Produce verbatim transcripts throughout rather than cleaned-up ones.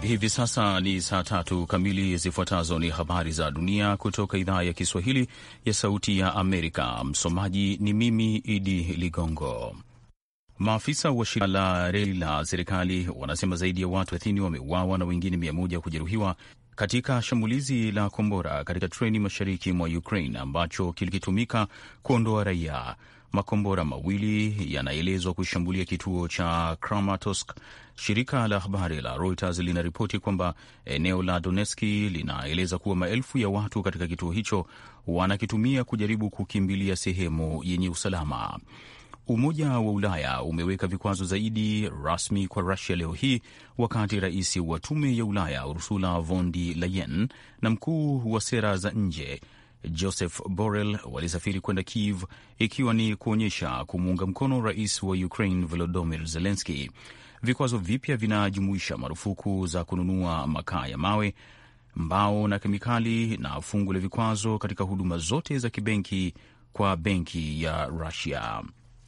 Hivi sasa ni saa tatu kamili. Zifuatazo ni habari za dunia kutoka idhaa ya Kiswahili ya Sauti ya Amerika. Msomaji ni mimi Idi Ligongo. Maafisa wa shirika la reli la serikali wanasema zaidi ya watu thelathini wameuawa na wengine mia moja kujeruhiwa katika shambulizi la kombora katika treni mashariki mwa Ukraine ambacho kilikitumika kuondoa raia. Makombora mawili yanaelezwa kushambulia kituo cha Kramatorsk. Shirika la habari la Reuters linaripoti kwamba eneo la Donetsk linaeleza kuwa maelfu ya watu katika kituo hicho wanakitumia kujaribu kukimbilia sehemu yenye usalama. Umoja wa Ulaya umeweka vikwazo zaidi rasmi kwa Russia leo hii, wakati rais wa Tume ya Ulaya Ursula von der Leyen na mkuu wa sera za nje Joseph Borrell walisafiri kwenda Kiev, ikiwa ni kuonyesha kumuunga mkono rais wa Ukraine Volodymyr Zelensky. Vikwazo vipya vinajumuisha marufuku za kununua makaa ya mawe, mbao na kemikali, na fungu la vikwazo katika huduma zote za kibenki kwa benki ya Russia.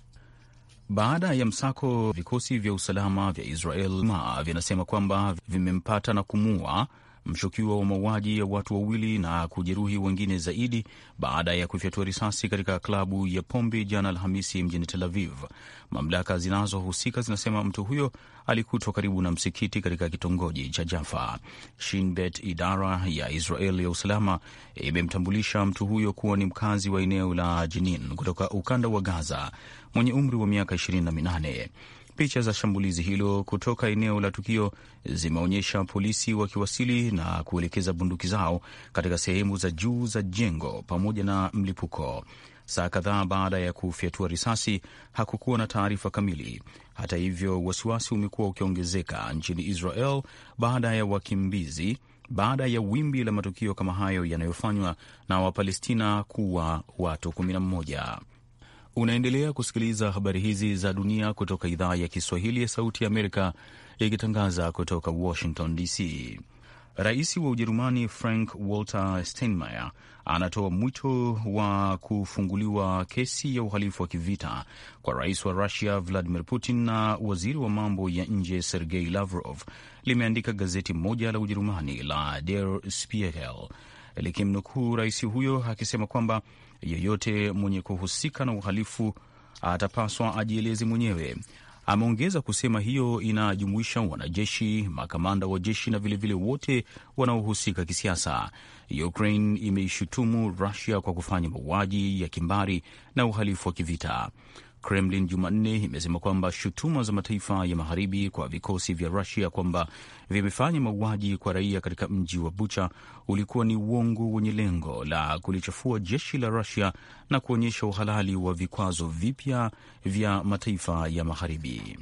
Baada ya msako, vikosi vya usalama vya Israel vinasema kwamba vimempata na kumuua mshukiwa wa mauaji ya watu wawili na kujeruhi wengine zaidi baada ya kufyatua risasi katika klabu ya pombe jana Alhamisi mjini Tel Aviv. Mamlaka zinazohusika zinasema mtu huyo alikutwa karibu na msikiti katika kitongoji cha Jaffa. Shin Bet, idara ya Israel ya usalama, imemtambulisha mtu huyo kuwa ni mkazi wa eneo la Jenin kutoka ukanda wa Gaza mwenye umri wa miaka ishirini na minane. Picha za shambulizi hilo kutoka eneo la tukio zimeonyesha polisi wakiwasili na kuelekeza bunduki zao katika sehemu za juu za jengo pamoja na mlipuko. Saa kadhaa baada ya kufyatua risasi, hakukuwa na taarifa kamili. Hata hivyo, wasiwasi umekuwa ukiongezeka nchini Israel baada ya wakimbizi baada ya wimbi la matukio kama hayo yanayofanywa na Wapalestina kuwa watu kumi na mmoja. Unaendelea kusikiliza habari hizi za dunia kutoka idhaa ya Kiswahili ya Sauti ya Amerika, ikitangaza kutoka Washington D C. Rais wa Ujerumani Frank Walter Steinmeier anatoa mwito wa kufunguliwa kesi ya uhalifu wa kivita kwa rais wa Russia Vladimir Putin na waziri wa mambo ya nje Sergei Lavrov, limeandika gazeti moja la Ujerumani la Der Spiegel, likimnukuu rais huyo akisema kwamba yeyote mwenye kuhusika na uhalifu atapaswa ajieleze mwenyewe. Ameongeza kusema hiyo inajumuisha wanajeshi, makamanda wa jeshi na vilevile vile wote wanaohusika kisiasa. Ukraine imeishutumu Russia kwa kufanya mauaji ya kimbari na uhalifu wa kivita. Kremlin Jumanne imesema kwamba shutuma za mataifa ya magharibi kwa vikosi vya Russia kwamba vimefanya mauaji kwa raia katika mji wa Bucha ulikuwa ni uongo wenye lengo la kulichafua jeshi la Russia na kuonyesha uhalali wa vikwazo vipya vya mataifa ya magharibi.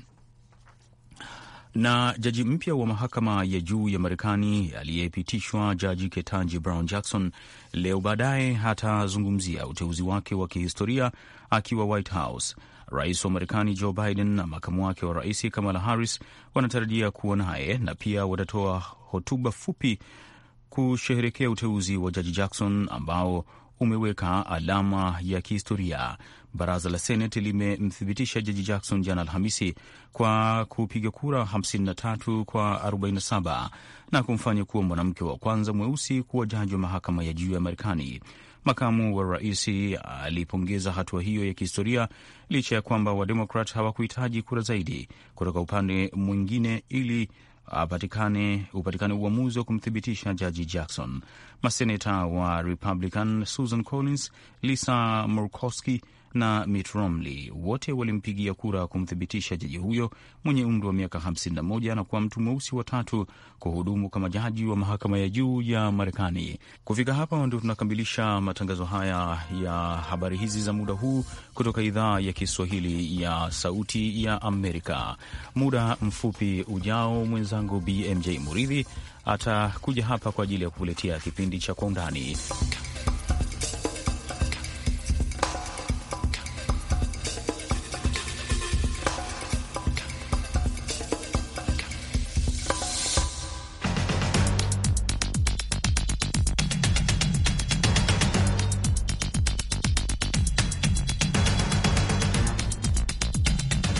Na jaji mpya wa mahakama ya juu ya Marekani aliyepitishwa, Jaji Ketanji Brown Jackson, leo baadaye hatazungumzia uteuzi wake wa kihistoria akiwa White House. Rais wa Marekani Joe Biden na makamu wake wa rais Kamala Harris wanatarajia kuwa naye na pia watatoa hotuba fupi kusherehekea uteuzi wa Jaji Jackson ambao umeweka alama ya kihistoria. Baraza la Seneti limemthibitisha Jaji Jackson jana Alhamisi kwa kupiga kura hamsini na tatu kwa arobaini na saba na kumfanya kuwa mwanamke wa kwanza mweusi kuwa jaji wa mahakama ya juu ya Marekani. Makamu wa rais alipongeza hatua hiyo ya kihistoria licha ya kwamba Wademokrat hawakuhitaji kura zaidi kutoka upande mwingine ili apatikane upatikane uamuzi wa kumthibitisha Jaji Jackson. Maseneta wa Republican Susan Collins, Lisa Murkowski na Mitt Romney wote walimpigia kura kumthibitisha jaji huyo mwenye umri wa miaka hamsini na moja na kuwa mtu mweusi wa tatu kuhudumu kama jaji wa mahakama ya juu ya Marekani. Kufika hapa ndio tunakamilisha matangazo haya ya habari hizi za muda huu kutoka idhaa ya Kiswahili ya Sauti ya Amerika. Muda mfupi ujao, mwenzangu B M J Muridhi atakuja hapa kwa ajili ya kukuletea kipindi cha Kwa Undani.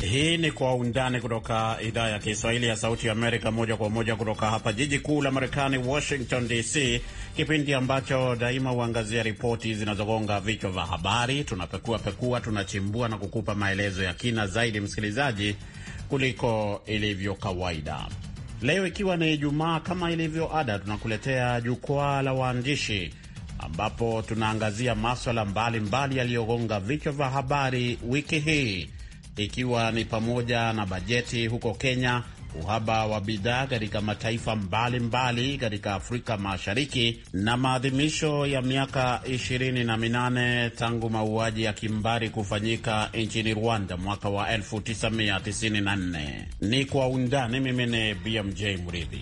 Hii ni Kwa Undani kutoka idhaa ya Kiswahili ya Sauti ya Amerika, moja kwa moja kutoka hapa jiji kuu la Marekani, Washington D C, kipindi ambacho daima huangazia ripoti zinazogonga vichwa vya habari. Tunapekua pekua, tunachimbua na kukupa maelezo ya kina zaidi, msikilizaji, kuliko ilivyo kawaida. Leo ikiwa ni Ijumaa, kama ilivyo ada, tunakuletea jukwaa la waandishi, ambapo tunaangazia masuala mbalimbali yaliyogonga vichwa vya habari wiki hii, ikiwa ni pamoja na bajeti huko Kenya, uhaba wa bidhaa katika mataifa mbalimbali katika Afrika Mashariki, na maadhimisho ya miaka ishirini na minane tangu mauaji ya kimbari kufanyika nchini Rwanda mwaka wa elfu tisa mia tisini na nne. Ni Kwa Undani. Mimi ni B M J Mridhi.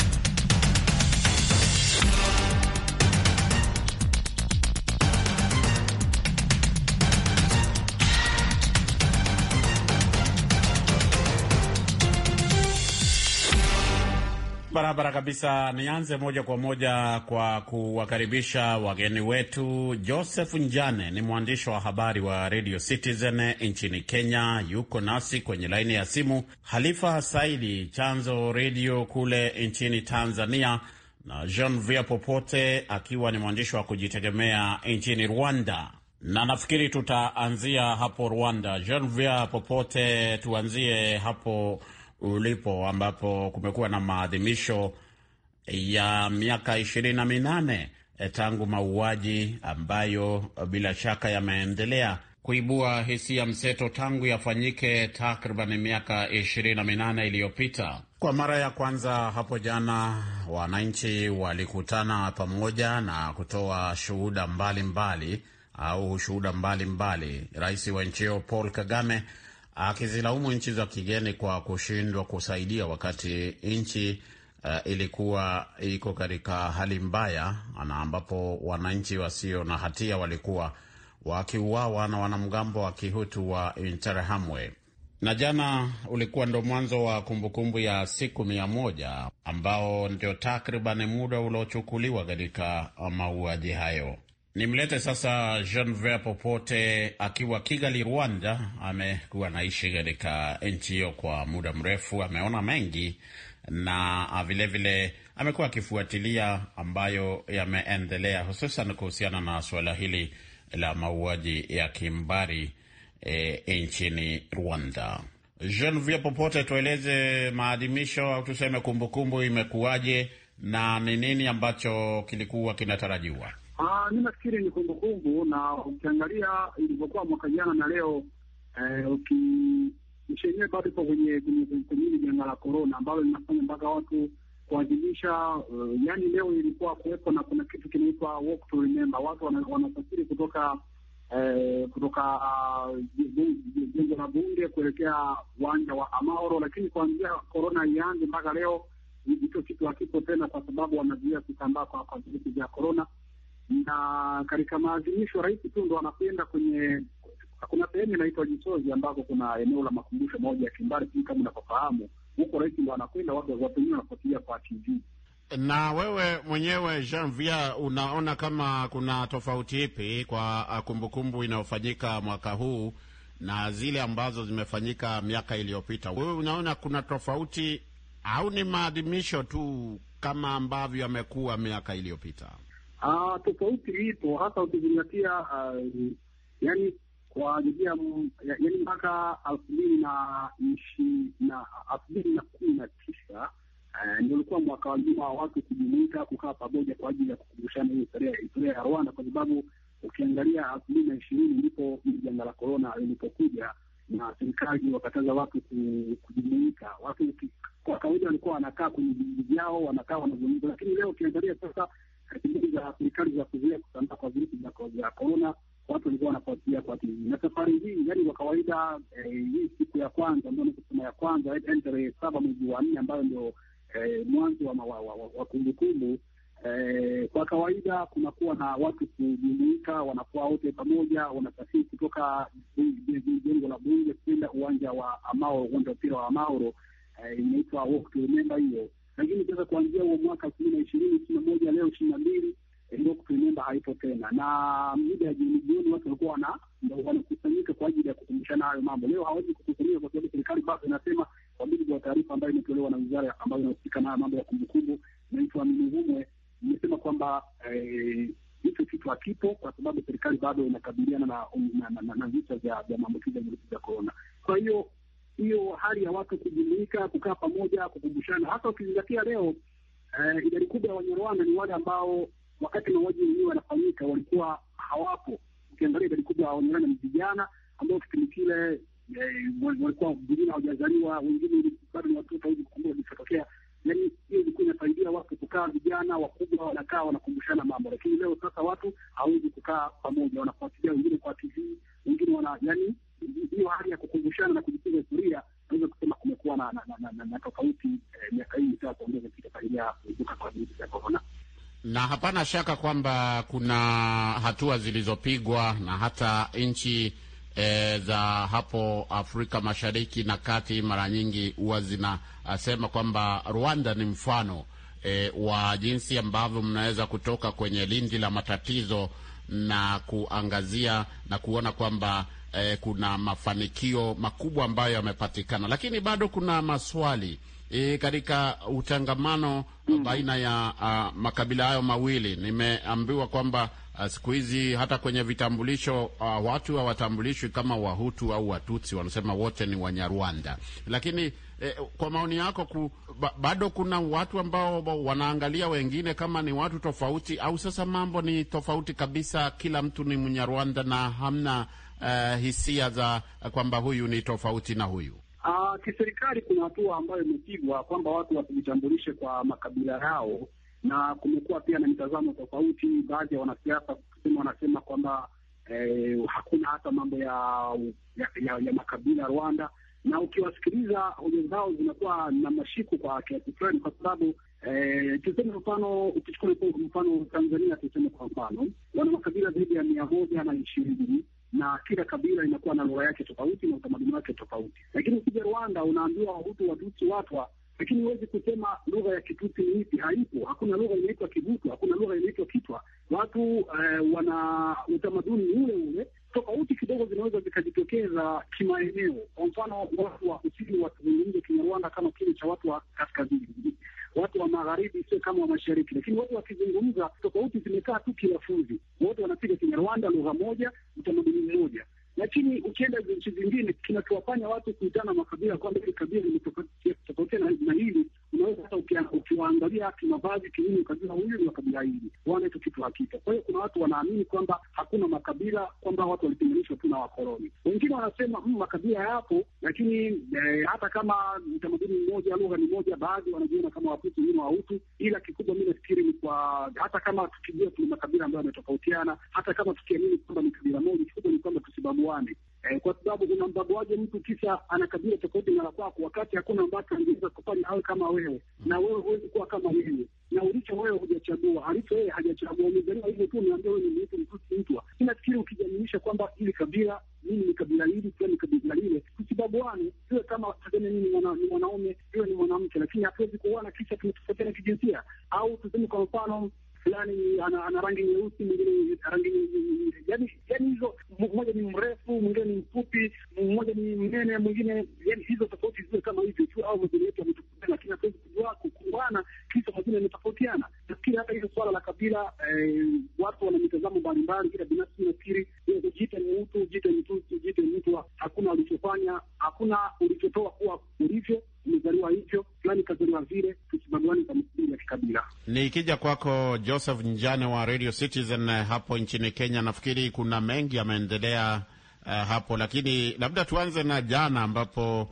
Barabara kabisa. Nianze moja kwa moja kwa kuwakaribisha wageni wetu. Joseph Njane ni mwandishi wa habari wa Radio Citizen nchini Kenya, yuko nasi kwenye laini ya simu. Halifa Saidi, Chanzo Radio kule nchini Tanzania, na Jean-Vier Popote akiwa ni mwandishi wa kujitegemea nchini Rwanda. Na nafikiri tutaanzia hapo Rwanda. Jean-Vier Popote, tuanzie hapo ulipo, ambapo kumekuwa na maadhimisho ya miaka ishirini na minane tangu mauaji, ambayo bila shaka yameendelea kuibua hisia mseto tangu yafanyike takriban miaka ishirini na minane iliyopita. Kwa mara ya kwanza hapo jana, wananchi walikutana pamoja na kutoa shuhuda mbalimbali au shuhuda mbalimbali. Rais wa nchi hiyo Paul Kagame akizilaumu nchi za kigeni kwa kushindwa kusaidia wakati nchi uh, ilikuwa iko katika hali mbaya, na ambapo wananchi wasio na hatia walikuwa wakiuawa na wanamgambo wa Kihutu wa Interahamwe. Na jana ulikuwa ndo mwanzo wa kumbukumbu ya siku mia moja ambao ndio takriban muda uliochukuliwa katika mauaji hayo. Nimlete sasa Jean-Vier Popote akiwa Kigali, Rwanda. Amekuwa naishi katika nchi hiyo kwa muda mrefu, ameona mengi na vile vile amekuwa akifuatilia ambayo yameendelea, hususan kuhusiana na suala hili la mauaji ya kimbari e, nchini Rwanda. Jean-Vier Popote, tueleze maadhimisho au tuseme kumbukumbu imekuwaje na ni nini ambacho kilikuwa kinatarajiwa? Ah, mimi nafikiri ni kumbukumbu, na ukiangalia ilivyokuwa mwaka jana na leo eh, ukishenyewe bado ipo kwenye kwenye janga la corona ambalo linafanya mpaka watu kuadhimisha. Uh, yani leo ilikuwa kuwepo na kuna kitu kinaitwa walk to remember. Watu wanasafiri kutoka eh, kutoka jengo la bunge kuelekea uwanja wa Amahoro, lakini kuanzia corona ianze mpaka leo hicho kitu hakipo tena, kwa sababu wanazuia kusambaa kwa kwa virusi vya corona. Na katika maadhimisho rais tu ndo anakwenda kwenye, kuna sehemu inaitwa Jisozi ambako kuna eneo la makumbusho moja ya kimbari, kama unafahamu. Huko rais ndo anakwenda, watu watu wenyewe wanafuatilia kwa T V. Na wewe mwenyewe Jean-Vier, unaona kama kuna tofauti ipi kwa kumbukumbu inayofanyika mwaka huu na zile ambazo zimefanyika miaka iliyopita? Wewe unaona kuna tofauti au ni maadhimisho tu kama ambavyo yamekuwa miaka iliyopita? Ah, tofauti ipo, hasa ukizingatia uh, yani kwa njia yani mpaka elfu mbili na ishirini na elfu mbili na kumi na tisa uh, ndio ulikuwa mwaka wa juma wa watu kujumuika kukaa pamoja kwa ajili ya kukumbushana historia historia ya Rwanda, kwa sababu ukiangalia elfu mbili na ishirini ndipo janga la corona lilipokuja na serikali wakataza watu kujumuika. Watu kwa kawaida walikuwa wanakaa kwenye vijiji vyao, wanakaa wanazungumza, lakini leo ukiangalia sasa katika za serikali za kuzuia kusambaa kwa virusi vya corona, watu walikuwa wanafuatilia kwa T V. Na safari hii yani kwa kawaida eh, hii siku ya kwanza ndio ni siku ya kwanza tarehe saba mwezi wa nne ambayo ndio eh, mwanzo wa wa kumbukumbu. Eh, kwa kawaida kunakuwa na watu kujumuika, wanakuwa wote pamoja, wanasafiri kutoka jengo la bunge kwenda uwanja wa Amahoro, uwanja mpira wa Amahoro, eh, inaitwa walk to remember hiyo. Lakini sasa kuanzia huo mwaka elfu mbili na ishirini, ishirini na moja, leo ishirini na mbili, ndio remember haipo tena, na muda ya jioni jioni watu walikuwa wana wanakusanyika kwa ajili ya kukumbushana hayo mambo. Leo hawezi kukusanyika kwa sababu serikali bado inasema, kwa mujibu wa taarifa ambayo imetolewa na wizara ambayo inahusika na mambo ya kumbukumbu, naitwa Minuvumwe, imesema kwamba hicho kitu hakipo kwa sababu serikali bado inakabiliana na na, na, na visa vya vya maambukizi ya virusi vya corona. Kwa hiyo hiyo hali ya watu kujumuika, kukaa pamoja, kukumbushana, hasa ukizingatia leo eh, idadi kubwa ya Wanyarwanda ni wale ambao wakati mauaji yenyewe yanafanyika walikuwa hawapo. Ukiangalia idadi kubwa ya Wanyarwanda ni vijana ambao kipindi kile eh, walikuwa wengine hawajazaliwa, wengine bado ni watoto, hivi kukumbuka kilichotokea. Yaani hiyo ilikuwa inasaidia watu kukaa, vijana wakubwa wanakaa wanakumbushana mambo. Lakini leo sasa watu hawezi kukaa pamoja, wanafuatilia wengine kwa T V, wengine wana yaani hiyo hali ya kukumbushana na kujifunza historia, naweza kusema kumekuwa na na, na, na, na tofauti miaka hii sasa kuongeza kitu kaidia kuibuka kwa virusi vya corona. Na hapana shaka kwamba kuna hatua zilizopigwa na hata nchi E, za hapo Afrika Mashariki na Kati mara nyingi huwa zinasema kwamba Rwanda ni mfano e, wa jinsi ambavyo mnaweza kutoka kwenye lindi la matatizo na kuangazia na kuona kwamba e, kuna mafanikio makubwa ambayo yamepatikana, lakini bado kuna maswali e, katika utangamano mm. baina ya uh, makabila hayo mawili. Nimeambiwa kwamba Uh, siku hizi hata kwenye vitambulisho uh, watu hawatambulishwi kama Wahutu au Watutsi, wanasema wote ni Wanyarwanda. Lakini eh, kwa maoni yako ku, ba, bado kuna watu ambao wanaangalia wengine kama ni watu tofauti, au sasa mambo ni tofauti kabisa, kila mtu ni Mnyarwanda na hamna uh, hisia za uh, kwamba huyu ni tofauti na huyu? Uh, kiserikali kuna hatua ambayo imepigwa kwamba watu wasijitambulishe kwa makabila yao, na kumekuwa pia na mitazamo tofauti. Baadhi ya wanasiasa kusema wanasema kwamba eh, hakuna hata mambo ya ya, ya ya makabila Rwanda, na ukiwasikiliza hoja zao zinakuwa na mashiko kwa kiasi fulani, kwa sababu eh, tuseme mfano, ukichukua mfano Tanzania, tuseme kwa mfano wana makabila zaidi ya mia moja na ishirini na kila kabila inakuwa na lugha yake tofauti na utamaduni wake tofauti. Lakini ukija Rwanda unaambiwa Wahutu, Watutsi, Watwa, lakini huwezi kusema lugha ya Kitutsi ni ipi, haipo. Hakuna lugha inaitwa Kibutu, hakuna lugha inaitwa Kitwa. Watu eh, wana utamaduni ule ule, tofauti kidogo zinaweza zikajitokeza kimaeneo. Kwa mfano watu wa kusini watazungumza Kinyarwanda kama kile cha watu wa kaskazini, watu wa magharibi sio kama wa mashariki, lakini watu wakizungumza tofauti zimekaa tu kilafuzi, wote wanapiga Kinyarwanda, lugha moja, utamaduni mmoja. Lakini ukienda nchi zingine, kinachowafanya watu kuitana makabila kwamba hili kabila limetofautiana na hili, unaweza hata ukiwaangalia kimavazi, kiini kabila huyu ni kabila hili, wana hicho kitu hakika. Kwa hiyo kuna watu wanaamini kwamba hakuna makabila, kwamba watu walitenganishwa tu na wakoloni. Wengine wanasema mmm, makabila yapo, lakini eh, hata kama utamaduni mmoja, lugha ni moja, baadhi wanajiona kama Wahutu, wengine Wahutu. Ila kikubwa mimi nafikiri ni kwa, hata kama tukijua tuna makabila ambayo yametofautiana, hata kama tukiamini kwamba ni kabila moja, kikubwa ni kwamba tusibaguane. Eh, kwa sababu unambaguaje mtu kisha ana kabila tofauti na la kwako, wakati hakuna ambacho angeweza kufanya awe kama wewe, na wewe huwezi kuwa kama yeye, na ulicho wewe hujachagua, alicho yeye hajachagua. Umezaliwa hivyo tu, umeambiwa wewe ni mtu mtusi mtu. Nafikiri ukijaminisha kwamba ili kabila, mimi ni kabila hili, pia ni kabila lile, tusibaguane, iwe kama tuseme mimi ni mwanaume, iwe ni mwanamke, lakini hatuwezi kuona kisha tunatofautiana kijinsia. Au tuseme kwa mfano fulani ana, ana rangi nyeusi, mwingine rangi yani yani hizo, mmoja ni mrefu, mwingine ni mfupi, mmoja ni mnene, mwingine yani hizo tofauti zile kama hivyo tu, au mmoja wetu ametokana, lakini hatuwezi kujua kukuana kisa majina yanatofautiana. Nafikiri hata hilo swala la kabila, eh, watu wana mitazamo mbalimbali. Kila binafsi nafikiri ujiite ni mtu, ujiite ni mtu, ujiite ni mtu, hakuna ulichofanya, hakuna ulichotoa kuwa ulivyo, umezaliwa hivyo, fulani kazaliwa vile, tusibaguane kwa msingi ya kikabila. Nikija kwako Joseph Njane wa Radio Citizen hapo nchini Kenya, nafikiri kuna mengi yameendelea uh, hapo, lakini labda tuanze na jana ambapo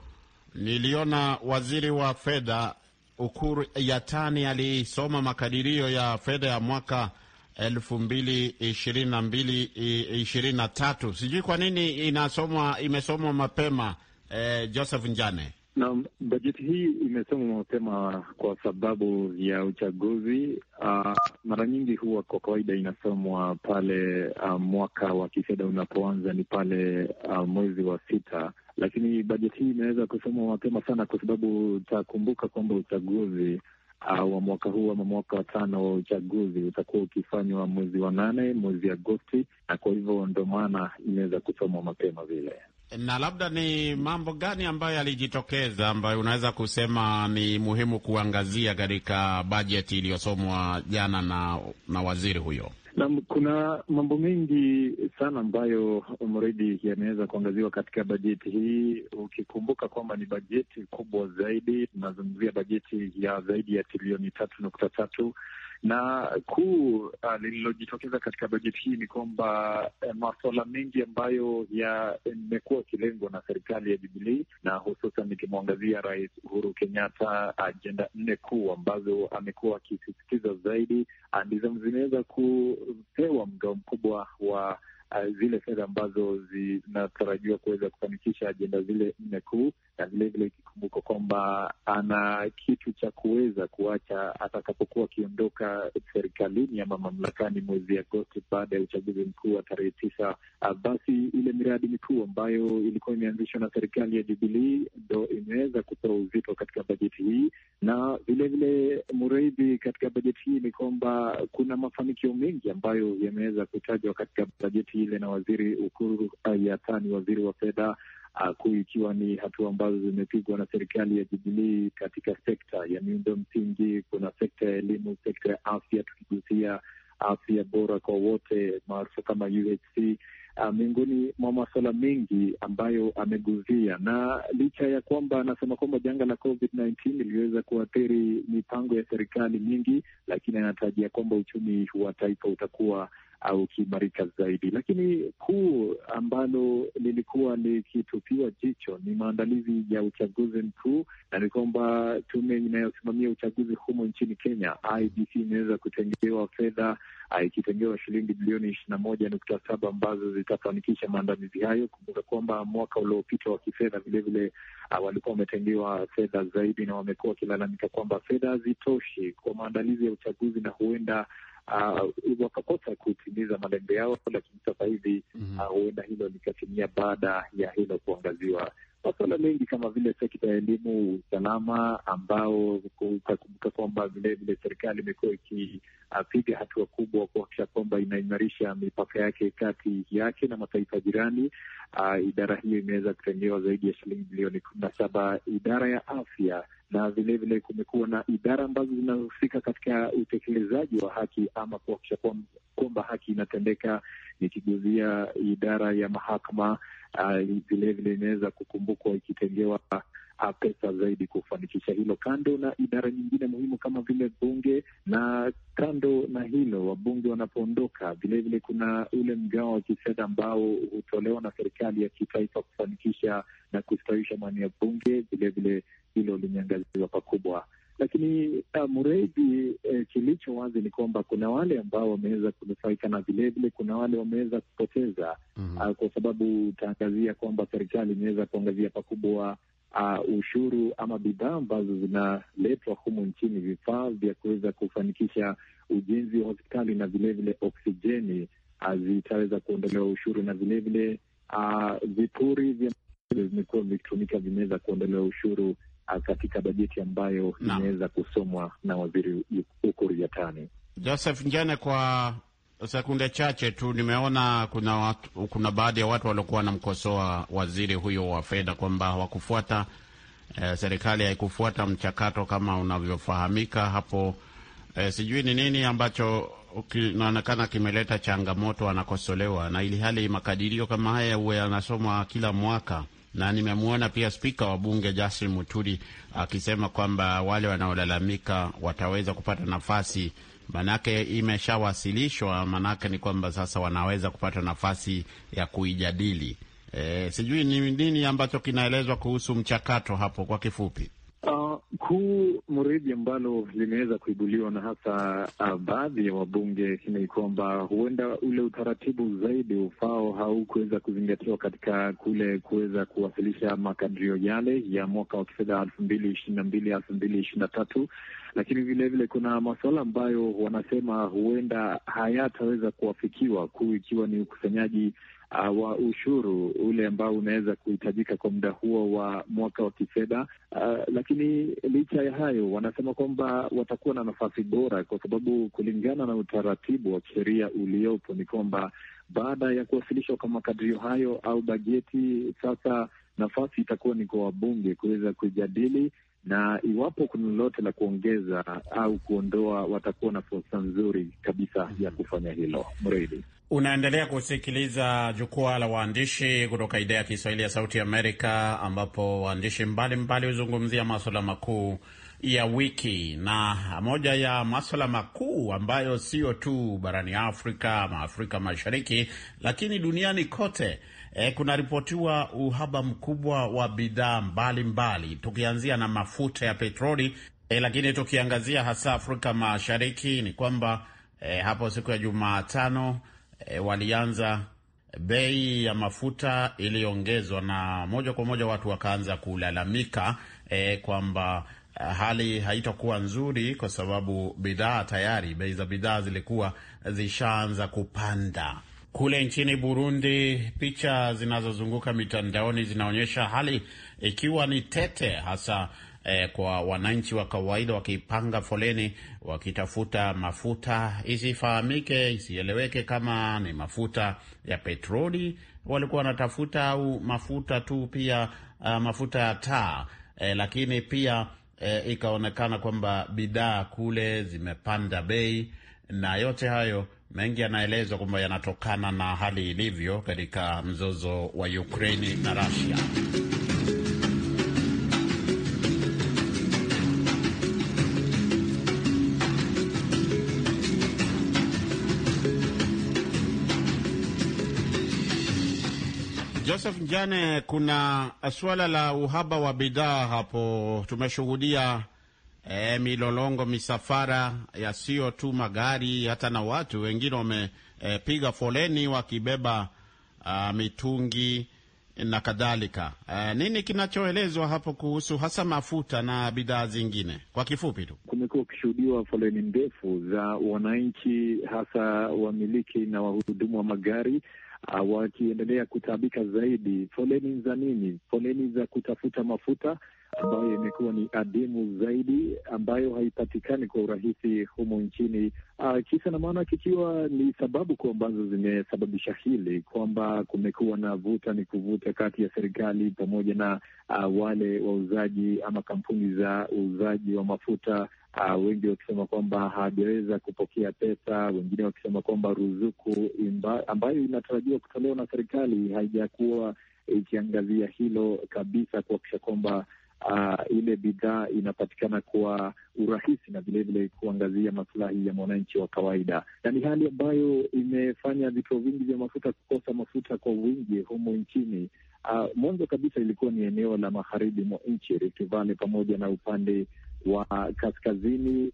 niliona waziri wa fedha Ukur Yatani alisoma makadirio ya fedha ya mwaka elfu mbili ishirini na mbili ishirini na tatu. Sijui kwa nini inasomwa imesomwa mapema eh, Joseph Njane. Na bajeti hii imesomwa mapema kwa sababu ya uchaguzi. Uh, mara nyingi huwa kwa kawaida inasomwa pale uh, mwaka wa kifedha unapoanza, ni pale uh, mwezi wa sita. Lakini bajeti hii imeweza kusomwa mapema sana kwa sababu takumbuka kwamba uchaguzi uh, wa mwaka huu ama mwaka wa tano wa uchaguzi utakuwa ukifanywa mwezi wa nane, mwezi Agosti, na kwa hivyo ndo maana imeweza kusomwa mapema vile. Na labda ni mambo gani ambayo yalijitokeza ambayo unaweza kusema ni muhimu kuangazia katika bajeti iliyosomwa jana na, na waziri huyo? Na kuna mambo mengi sana ambayo mredi yameweza kuangaziwa katika bajeti hii, ukikumbuka kwamba ni bajeti kubwa zaidi. Tunazungumzia bajeti ya zaidi ya trilioni tatu nukta tatu na kuu uh, lililojitokeza katika bajeti hii ni kwamba eh, masuala mengi ambayo yamekuwa kilengwa na serikali ya Jubilee, na hususan nikimwangazia Rais Uhuru Kenyatta, ajenda nne kuu ambazo amekuwa akisisitiza zaidi, ndizo zimeweza kupewa mgao mkubwa wa Uh, zile fedha ambazo zinatarajiwa kuweza kufanikisha ajenda zile nne kuu, na vilevile ikikumbuka kwamba ana kitu cha kuweza kuacha atakapokuwa akiondoka serikalini ama mamlakani mwezi Agosti baada ya uchaguzi mkuu wa tarehe tisa. Uh, basi ile miradi mikuu ambayo ilikuwa imeanzishwa na serikali ya Jubilee ndo imeweza kupewa uzito katika bajeti hii, na vilevile Mureithi, katika bajeti hii ni kwamba kuna mafanikio mengi ambayo yameweza kutajwa katika bajeti ile na waziri Ukur Yatani, waziri wa fedha, kuu ikiwa ni hatua ambazo zimepigwa na serikali ya Jubilee katika sekta ya miundo msingi. Kuna sekta ya elimu, sekta ya afya, tukigusia afya bora kwa wote maarufu kama U H C, uh, miongoni mwa masuala mengi ambayo ameguzia. Na licha ya kwamba anasema kwamba janga la covid kumi na tisa iliweza kuathiri mipango ya serikali mingi, lakini anatarajia kwamba uchumi wa taifa utakuwa au kiimarika zaidi. Lakini kuu ambalo lilikuwa likitupiwa jicho ni maandalizi ya uchaguzi mkuu, na ni kwamba tume inayosimamia uchaguzi humo nchini Kenya, I B C, imeweza kutengewa fedha, ikitengewa shilingi bilioni ishirini na moja nukta saba ambazo zitafanikisha maandalizi hayo. Kumbuka kwamba mwaka uliopita wa kifedha vilevile uh, walikuwa wametengewa fedha zaidi, na wamekuwa wakilalamika kwamba fedha hazitoshi kwa maandalizi ya uchaguzi na huenda Uh, wakakosa kutimiza malengo yao, lakini sasa hivi huenda uh, hilo likatimia baada ya hilo kuangaziwa. Masuala mengi kama vile sekta ya elimu, usalama, ambao utakumbuka kwamba vilevile serikali imekuwa ikipiga uh, hatua kubwa kuhakikisha kwamba inaimarisha mipaka yake kati yake na mataifa jirani. Uh, idara hiyo imeweza kutengewa zaidi ya shilingi bilioni kumi na saba. Idara ya afya, na vilevile kumekuwa na idara ambazo zinahusika katika utekelezaji wa haki ama kuhakikisha kwamba haki inatendeka. Nikiguzia idara ya mahakama, vilevile uh, imeweza kukumbukwa ikitengewa uh, pesa zaidi kufanikisha hilo, kando na idara nyingine muhimu kama vile bunge. Na kando na hilo, wabunge wanapoondoka, vilevile kuna ule mgao wa kifedha ambao hutolewa na serikali ya kitaifa kufanikisha na kustawisha maeneo ya bunge. Vilevile hilo limeangaziwa pakubwa, lakini uh, Mureithi, eh, kilicho wazi ni kwamba kuna wale ambao wameweza kunufaika na vilevile kuna wale wameweza kupoteza. mm-hmm. uh, kwa sababu utaangazia kwamba serikali imeweza kuangazia pakubwa uh, ushuru ama bidhaa ambazo zinaletwa humu nchini, vifaa vya kuweza kufanikisha ujenzi wa hospitali na vilevile oksijeni uh, zitaweza kuondolewa ushuru, na vilevile uh, vipuri vya vimekuwa vikitumika vimeweza kuondolewa ushuru katika bajeti ambayo imeweza kusomwa na waziri Ukur Yatani. Joseph Njane, kwa sekunde chache tu, nimeona kuna watu, kuna baadhi ya watu waliokuwa wanamkosoa waziri huyo wa fedha kwamba hawakufuata eh, serikali haikufuata mchakato kama unavyofahamika hapo. Eh, sijui ni nini ambacho kinaonekana kimeleta changamoto, anakosolewa, na ili hali makadirio kama haya huwa yanasomwa kila mwaka. Na nimemwona pia spika wa bunge Justin Muturi akisema kwamba wale wanaolalamika wataweza kupata nafasi, manake imeshawasilishwa, manake ni kwamba sasa wanaweza kupata nafasi ya kuijadili. E, sijui ni nini ambacho kinaelezwa kuhusu mchakato hapo kwa kifupi. Uh, kuu Mureithi ambalo limeweza kuibuliwa na hasa uh, baadhi ya wabunge ni kwamba huenda ule utaratibu zaidi ufao haukuweza kuzingatiwa katika kule kuweza kuwasilisha makadirio yale ya mwaka wa kifedha elfu mbili ishirini na mbili elfu mbili ishirini na tatu, lakini vile vile kuna masuala ambayo wanasema huenda hayataweza kuafikiwa, kuu ikiwa ni ukusanyaji uh, wa ushuru ule ambao unaweza kuhitajika kwa muda huo wa mwaka wa kifedha. Uh, lakini licha ya hayo, wanasema kwamba watakuwa na nafasi bora, kwa sababu kulingana na utaratibu wa sheria uliopo ni kwamba baada ya kuwasilishwa kwa makadirio hayo au bajeti, sasa nafasi itakuwa ni kwa wabunge kuweza kujadili, na iwapo kuna lolote la kuongeza au kuondoa, watakuwa na fursa nzuri kabisa ya kufanya hilo. Mredi, unaendelea kusikiliza Jukwaa la Waandishi kutoka idhaa ya Kiswahili ya Sauti Amerika, ambapo waandishi mbalimbali huzungumzia masuala makuu ya wiki, na moja ya masuala makuu ambayo sio tu barani Afrika ama Afrika Mashariki, lakini duniani kote, e, kuna ripotiwa uhaba mkubwa wa bidhaa mbalimbali, tukianzia na mafuta ya petroli. E, lakini tukiangazia hasa Afrika Mashariki ni kwamba e, hapo siku ya Jumatano e, walianza bei ya mafuta iliongezwa, na moja kwa moja watu wakaanza kulalamika e, kwamba hali haitakuwa nzuri kwa sababu bidhaa tayari, bei za bidhaa zilikuwa zishaanza kupanda. Kule nchini Burundi, picha zinazozunguka mitandaoni zinaonyesha hali ikiwa ni tete, hasa eh, kwa wananchi wa kawaida wakipanga foleni wakitafuta mafuta. Isifahamike, isieleweke kama ni mafuta ya petroli walikuwa wanatafuta au mafuta tu pia, uh, mafuta ya taa, eh, lakini pia E, ikaonekana kwamba bidhaa kule zimepanda bei, na yote hayo mengi yanaelezwa kwamba yanatokana na hali ilivyo katika mzozo wa Ukraine na Russia. Joseph Njane, kuna suala la uhaba wa bidhaa hapo. Tumeshuhudia e, milolongo, misafara ya sio tu magari, hata na watu wengine wamepiga e, foleni wakibeba a, mitungi na kadhalika. E, nini kinachoelezwa hapo kuhusu hasa mafuta na bidhaa zingine? Kwa kifupi tu, kumekuwa kushuhudiwa foleni ndefu za wananchi, hasa wamiliki na wahudumu wa magari Uh, wakiendelea kutaabika zaidi. Foleni za nini? Foleni za kutafuta mafuta ambayo imekuwa ni adimu zaidi, ambayo haipatikani kwa urahisi humu nchini. Uh, kisa na maana kikiwa ni sababu kuu ambazo zimesababisha hili, kwamba kumekuwa na vuta ni kuvuta kati ya serikali pamoja na uh, wale wauzaji ama kampuni za uuzaji wa mafuta. Uh, wengi wakisema kwamba hawajaweza kupokea pesa, wengine wakisema kwamba ruzuku imba, ambayo inatarajiwa kutolewa na serikali haijakuwa ikiangazia hilo kabisa, kuhakikisha kwamba uh, ile bidhaa inapatikana kwa urahisi na vilevile kuangazia maslahi ya mwananchi wa kawaida. Na ni hali ambayo imefanya vituo vingi vya mafuta kukosa mafuta kwa wingi humo nchini. Uh, mwanzo kabisa ilikuwa ni eneo la magharibi mwa nchi, Rift Valley pamoja na upande wa kaskazini,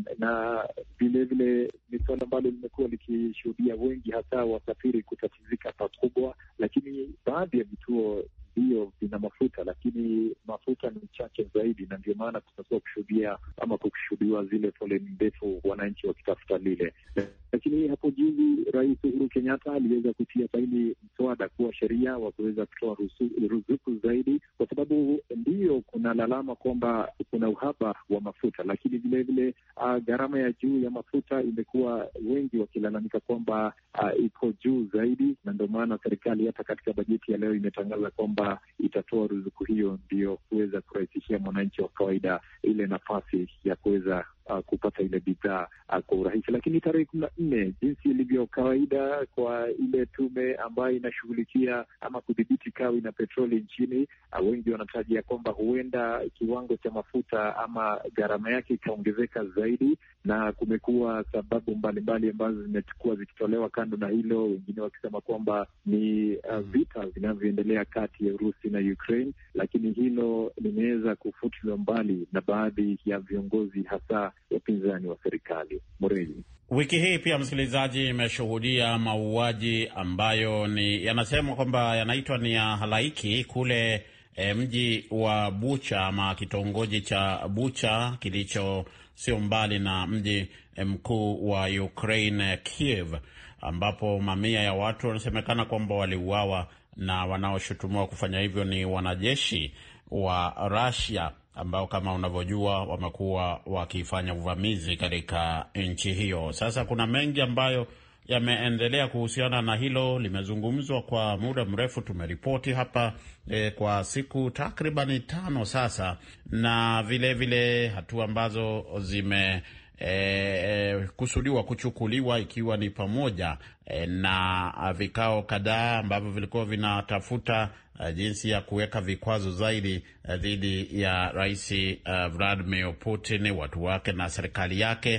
na vilevile ni suala ambalo limekuwa likishuhudia wengi hasa wasafiri kutatizika pakubwa, lakini baadhi ya vituo hiyo vina mafuta, lakini mafuta ni chache zaidi, na ndio maana kumekuwa kushuhudia ama kushuhudiwa zile foleni ndefu, wananchi wakitafuta lile. Lakini hapo juzi Rais Uhuru Kenyatta aliweza kutia saini mswada kuwa sheria wa kuweza kutoa ruzuku zaidi, kwa sababu ndiyo kuna lalama kwamba kuna uhaba wa mafuta, lakini vilevile uh, gharama ya juu ya mafuta imekuwa wengi wakilalamika kwamba uh, iko juu zaidi, na ndio maana serikali hata katika bajeti ya leo imetangaza kwamba itatoa ruzuku hiyo, ndio kuweza kurahisishia mwananchi wa kawaida ile nafasi ya kuweza uh, kupata ile bidhaa uh, kwa urahisi. Lakini tarehe kumi na nne, jinsi ilivyo kawaida kwa ile tume ambayo inashughulikia ama kudhibiti kawi na petroli nchini, uh, wengi wanatarajia kwamba huenda kiwango cha mafuta ama gharama yake ikaongezeka zaidi, na kumekuwa sababu mbalimbali ambazo zimekuwa zikitolewa kando na hilo, wengine wakisema kwamba ni uh, vita vinavyoendelea kati ya Urusi na Ukraine, lakini hilo limeweza kufutiliwa mbali na baadhi ya viongozi hasa wapinzani wa serikali. Moreli, wiki hii pia, msikilizaji, imeshuhudia mauaji ambayo ni yanasemwa kwamba yanaitwa ni ya halaiki kule e, mji wa Bucha ama kitongoji cha Bucha kilicho sio mbali na mji mkuu wa Ukraine, Kiev. ambapo mamia ya watu wanasemekana kwamba waliuawa, na wanaoshutumiwa kufanya hivyo ni wanajeshi wa Russia ambao kama unavyojua wamekuwa wakifanya uvamizi katika nchi hiyo. Sasa kuna mengi ambayo yameendelea kuhusiana na hilo, limezungumzwa kwa muda mrefu. Tumeripoti hapa e, kwa siku takribani tano sasa, na vile vile hatua ambazo zime E, e, kusudiwa kuchukuliwa, ikiwa ni pamoja e, na vikao kadhaa ambavyo vilikuwa vinatafuta e, jinsi ya kuweka vikwazo zaidi e, dhidi ya Rais e, Vladimir Putin, watu wake na serikali yake.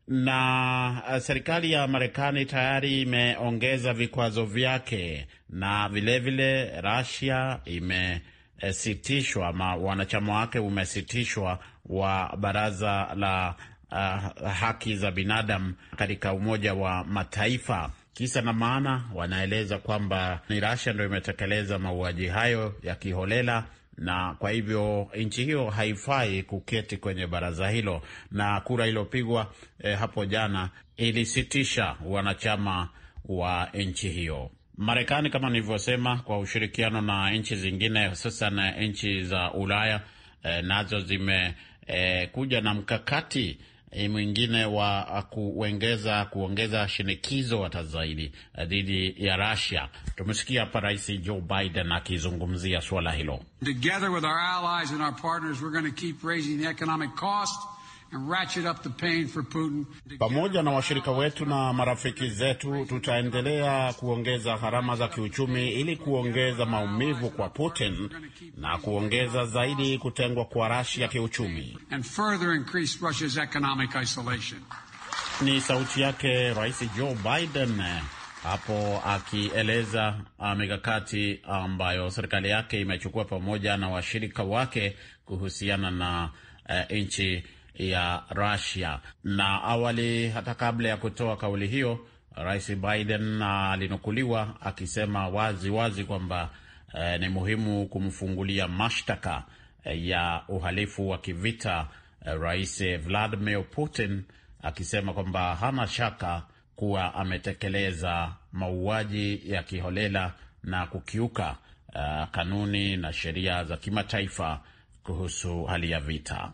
Na e, serikali ya Marekani tayari imeongeza vikwazo vyake, na vile vile Russia imesitishwa, ama wanachama wake umesitishwa wa baraza la Uh, haki za binadamu katika Umoja wa Mataifa. Kisa na maana, wanaeleza kwamba ni Russia ndio imetekeleza mauaji hayo ya kiholela, na kwa hivyo nchi hiyo haifai kuketi kwenye baraza hilo, na kura iliyopigwa eh, hapo jana ilisitisha wanachama wa nchi hiyo. Marekani, kama nilivyosema, kwa ushirikiano na nchi zingine, hususan nchi za Ulaya, eh, nazo zime eh, kuja na mkakati mwingine wa kuongeza kuongeza shinikizo hata zaidi dhidi ya Russia. Tumesikia hapa Rais Joe Biden akizungumzia swala hilo. Together with our allies and our partners, we're going to keep raising the economic cost and ratchet up the pain for Putin. Pamoja na washirika wetu na marafiki zetu, tutaendelea kuongeza gharama za kiuchumi ili kuongeza maumivu kwa Putin na kuongeza zaidi kutengwa kwa Russia kiuchumi. And further increase Russia's economic isolation. Ni sauti yake Rais Joe Biden hapo akieleza mikakati ambayo serikali yake imechukua pamoja na washirika wake kuhusiana na uh, nchi ya Russia. Na awali, hata kabla ya kutoa kauli hiyo, Rais Biden alinukuliwa akisema wazi wazi kwamba eh, ni muhimu kumfungulia mashtaka eh, ya uhalifu wa kivita eh, Rais Vladimir Putin, akisema kwamba hana shaka kuwa ametekeleza mauaji ya kiholela na kukiuka eh, kanuni na sheria za kimataifa kuhusu hali ya vita.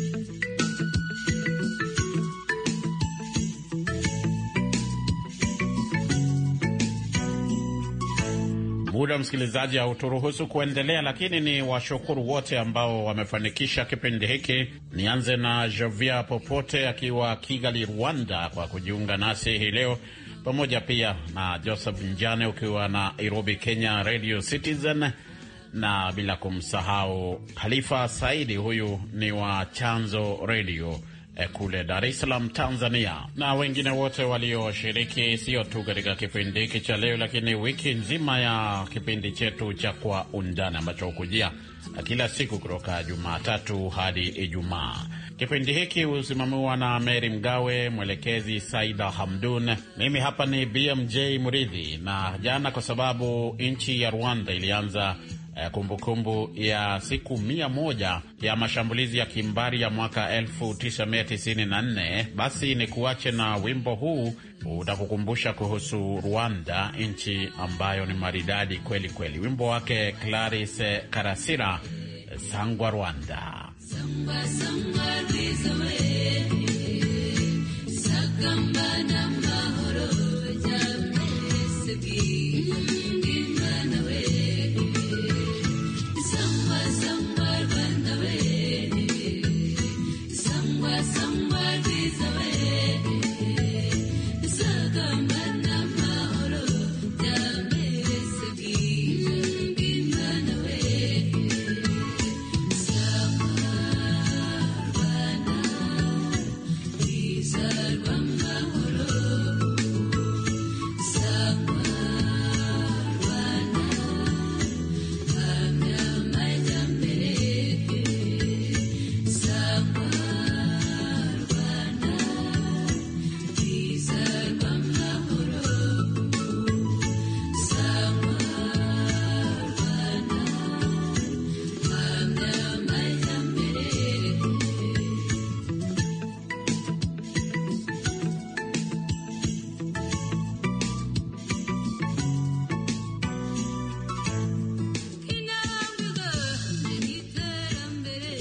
Muda, msikilizaji, hauturuhusu kuendelea, lakini ni washukuru wote ambao wamefanikisha kipindi hiki. Nianze na Jovia Popote akiwa Kigali, Rwanda, kwa kujiunga nasi hii leo, pamoja pia na Joseph Njane ukiwa na Nairobi, Kenya, Radio Citizen, na bila kumsahau Khalifa Saidi, huyu ni wa Chanzo Radio eh, kule Dar es Salaam, Tanzania, na wengine wote walioshiriki sio tu katika kipindi hiki cha leo, lakini wiki nzima ya kipindi chetu cha Kwa Undani ambacho hukujia kila siku kutoka Jumatatu hadi Ijumaa. Kipindi hiki husimamiwa na Mary Mgawe, mwelekezi Saida Hamdun. Mimi hapa ni B M J Muridhi, na jana kwa sababu nchi ya Rwanda ilianza kumbukumbu kumbu ya siku mia moja ya mashambulizi ya kimbari ya mwaka elfu tisa mia tisini na nne, basi ni kuache na wimbo huu utakukumbusha kuhusu Rwanda, nchi ambayo ni maridadi kweli kweli. Wimbo wake Clarisse Karasira, Sangwa Rwanda. Sangwa, sangwa, rizoe, sakamba na mahoro, jamesegi.